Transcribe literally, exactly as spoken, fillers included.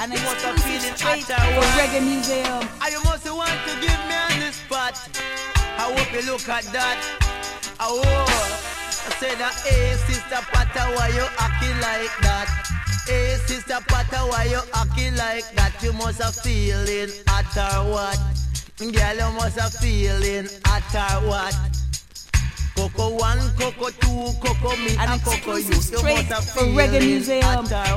An You must have feeling exclusive treat hot or for what? Reggae Museum. And you must want to give me on the spot. I hope you look at that. Oh, I said that, hey, Sister Pata, why you acting like that? Hey, Sister Pata, why you acting like that? You must have feeling hot or what? Girl, you must have feeling hot or what? Coco one, Coco two, Coco me, An and Coco you. exclusive You must treat have for Reggae feeling Museum. hot or